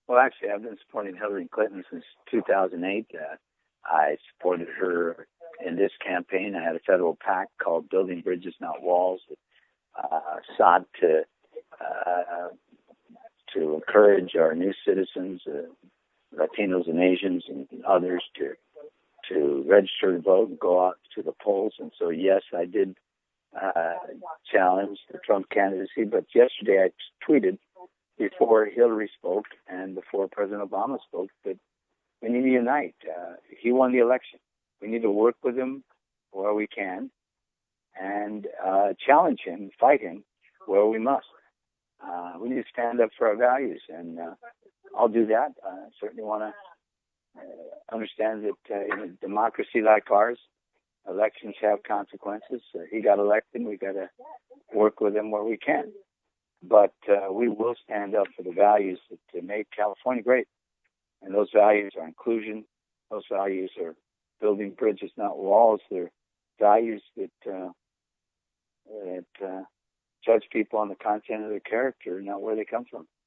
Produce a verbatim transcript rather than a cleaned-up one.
Well, actually, I've been supporting Hillary Clinton since two thousand eight. Uh, I supported her in this campaign. I had a federal PAC called Building Bridges, Not Walls, that uh, sought to uh, to encourage our new citizens, uh, Latinos and Asians and others, to to register to vote and go out to the polls. And so, yes, I did uh, challenge the Trump candidacy. But yesterday, I tweeted before Hillary spoke and before President Obama spoke that we need to unite. Uh, he won the election. We need to work with him where we can and uh, challenge him, fight him where we must. Uh, we need to stand up for our values, and uh, I'll do that. I certainly want to uh, understand that uh, in a democracy like ours, elections have consequences. Uh, he got elected. We got to work with him where we can. But uh, we will stand up for the values that, that make California great. And those values are inclusion. Those values are building bridges, not walls. They're values that uh, that uh, judge people on the content of their character, not where they come from.